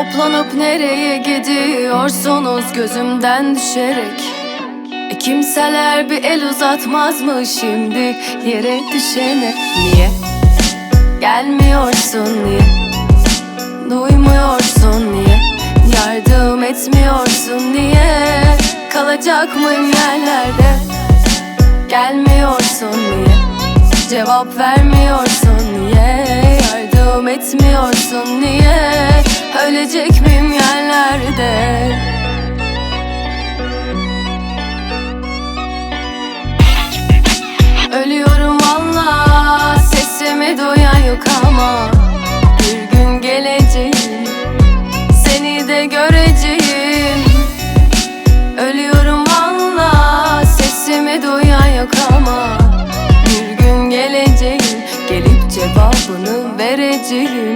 Toplanıp nereye gidiyorsunuz gözümden düşerek? Kimseler bir el uzatmaz mı şimdi yere düşene? Niye gelmiyorsun, niye duymuyorsun, niye yardım etmiyorsun, niye kalacak mıyım yerlerde? Gelmiyorsun, niye cevap vermiyorsun, niye yardım etmiyorsun, niye ölecek miyim yerlerde? Ölüyorum valla, sesimi duyan yok ama bir gün geleceğim, seni de göreceğim. Ölüyorum valla, sesimi duyan yok ama bir gün geleceğim, gelip cevabını vereceğim.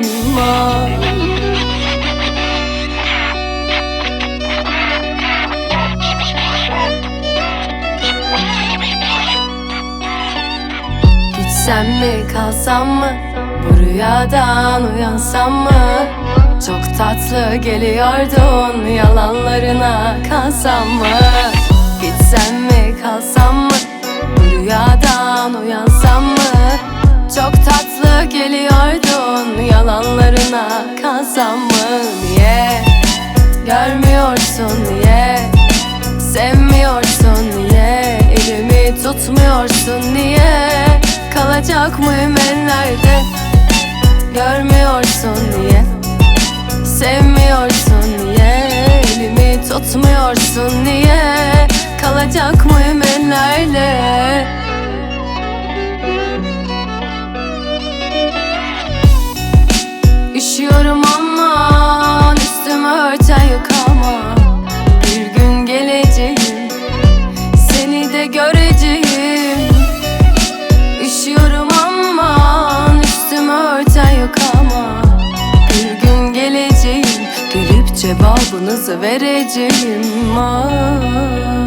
Gitsem mi kalsam mı, bu rüyadan uyansam mı? Çok tatlı geliyordun, yalanlarına kalsam mı? Gitsem mi kalsam mı, bu rüyadan uyansam mı? Çok tatlı geliyordun, yalanlarına kalsam mı? Niye görmüyorsun, niye sevmiyorsun, niye elimi tutmuyorsun, niye kalacak mıyım ellerde? Görmüyorsun, niye sevmiyorsun, niye elimi tutmuyorsun, niye kalacak mıyım ellerde? Üşüyorum aman, üstümü örten yok ama bir gün geleceğim, seni de göreceğim. Üşüyorum aman, üstümü örten yok ama bir gün geleceğim, gelip cevabınızı vereceğim.